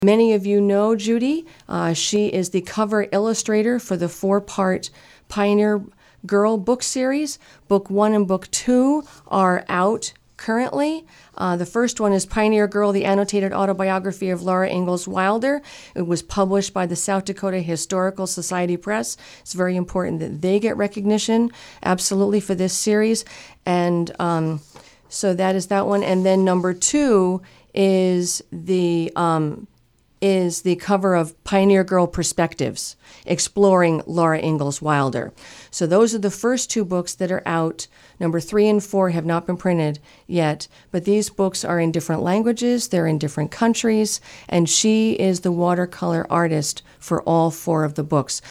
Many of you know Judy. She is the cover illustrator for the 4-part Pioneer Girl book series. Book 1 and Book 2 are out currently. The first one is Pioneer Girl, the annotated autobiography of Laura Ingalls Wilder. It was published by the South Dakota Historical Society Press. It's very important that they get recognition, absolutely, for this series. And so that is that one. And then number 2 is the cover of Pioneer Girl Perspectives, exploring Laura Ingalls Wilder. So those are the first 2 books that are out. Number 3 and 4 have not been printed yet, but these books are in different languages, they're in different countries, and she is the watercolor artist for all 4 of the books.